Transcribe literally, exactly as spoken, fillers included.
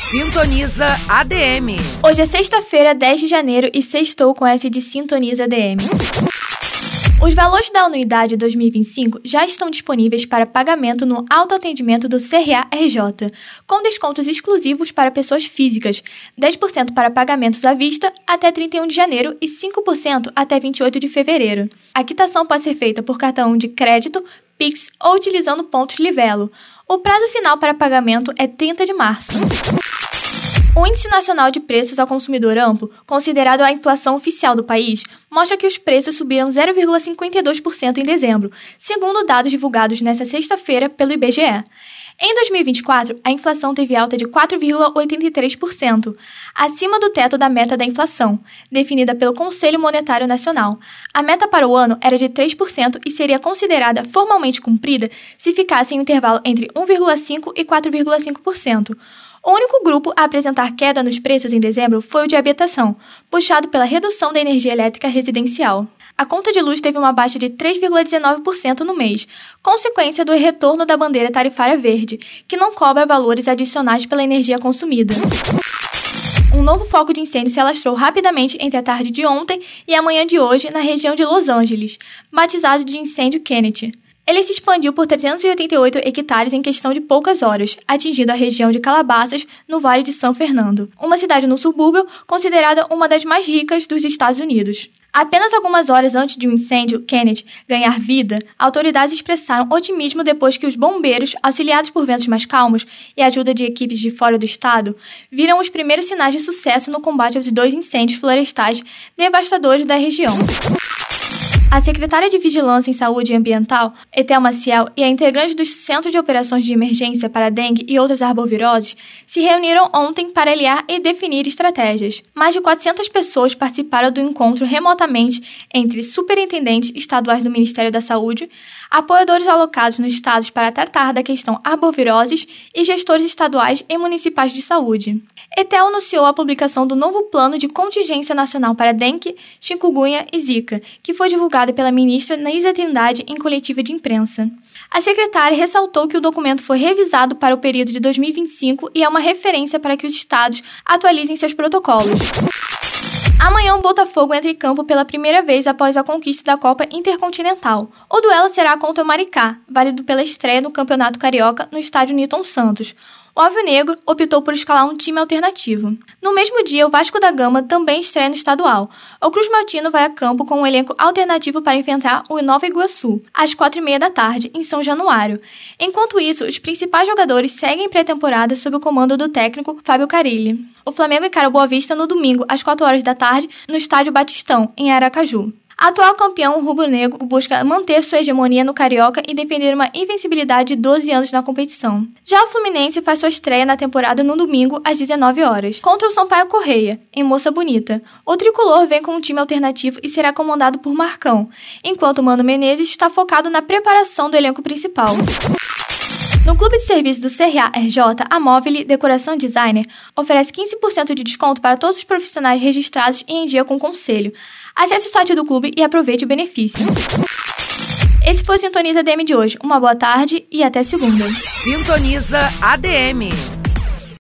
Sintoniza A D M. Hoje é sexta-feira, dez de janeiro, e sextou com essa de Sintoniza A D M. Os valores da anuidade dois mil e vinte e cinco já estão disponíveis para pagamento no autoatendimento do C R A R J, com descontos exclusivos para pessoas físicas, dez por cento para pagamentos à vista até trinta e um de janeiro e cinco por cento até vinte e oito de fevereiro. A quitação pode ser feita por cartão de crédito, Pix ou utilizando pontos Livelo. O prazo final para pagamento é trinta de março. O Índice Nacional de Preços ao Consumidor Amplo, considerado a inflação oficial do país, mostra que os preços subiram zero vírgula cinquenta e dois por cento em dezembro, segundo dados divulgados nesta sexta-feira pelo I B G E. Em dois mil e vinte e quatro, a inflação teve alta de quatro vírgula oitenta e três por cento, acima do teto da meta da inflação, definida pelo Conselho Monetário Nacional. A meta para o ano era de três por cento e seria considerada formalmente cumprida se ficasse em um intervalo entre um vírgula cinco por cento e quatro vírgula cinco por cento. O único grupo a apresentar queda nos preços em dezembro foi o de habitação, puxado pela redução da energia elétrica residencial. A conta de luz teve uma baixa de três vírgula dezenove por cento no mês, consequência do retorno da bandeira tarifária verde, que não cobra valores adicionais pela energia consumida. Um novo foco de incêndio se alastrou rapidamente entre a tarde de ontem e a manhã de hoje na região de Los Angeles, batizado de incêndio Kennedy. Ele se expandiu por trezentos e oitenta e oito hectares em questão de poucas horas, atingindo a região de Calabasas, no Vale de São Fernando, uma cidade no subúrbio considerada uma das mais ricas dos Estados Unidos. Apenas algumas horas antes de o incêndio Kennedy ganhar vida, autoridades expressaram otimismo depois que os bombeiros, auxiliados por ventos mais calmos e a ajuda de equipes de fora do estado, viram os primeiros sinais de sucesso no combate aos dois incêndios florestais devastadores da região. A secretária de Vigilância em Saúde Ambiental, Etel Maciel, e a integrante dos Centros de Operações de Emergência para Dengue e outras arboviroses se reuniram ontem para aliar e definir estratégias. Mais de quatrocentas pessoas participaram do encontro remotamente entre superintendentes estaduais do Ministério da Saúde, apoiadores alocados nos estados para tratar da questão arboviroses e gestores estaduais e municipais de saúde. Etel anunciou a publicação do novo Plano de Contingência Nacional para Dengue, Chikungunya e Zika, que foi divulgado pela ministra Naísa Trindade em coletiva de imprensa. A secretária ressaltou que o documento foi revisado para o período de dois mil e vinte e cinco e é uma referência para que os estados atualizem seus protocolos. Amanhã o Botafogo entra em campo pela primeira vez após a conquista da Copa Intercontinental. O duelo será contra o Maricá, válido pela estreia no Campeonato Carioca no estádio Newton Santos. O Alvinegro optou por escalar um time alternativo. No mesmo dia, o Vasco da Gama também estreia no estadual. O Cruz Maltino vai a campo com um elenco alternativo para enfrentar o Nova Iguaçu, às quatro e meia da tarde, em São Januário. Enquanto isso, os principais jogadores seguem pré-temporada sob o comando do técnico Fábio Carille. O Flamengo encara o Boa Vista no domingo, às quatro horas da tarde, no estádio Batistão, em Aracaju. A atual campeão rubro-negro busca manter sua hegemonia no Carioca e defender uma invencibilidade de doze anos na competição. Já o Fluminense faz sua estreia na temporada no domingo, às dezenove horas, contra o Sampaio Corrêa, em Moça Bonita. O tricolor vem com um time alternativo e será comandado por Marcão, enquanto o Mano Menezes está focado na preparação do elenco principal. No Clube de Serviço do C R A R J, a Móvel Decoração Designer oferece quinze por cento de desconto para todos os profissionais registrados e em dia com o conselho. Acesse o site do clube e aproveite o benefício. Esse foi o Sintoniza A D M de hoje. Uma boa tarde e até segunda. Sintoniza A D M.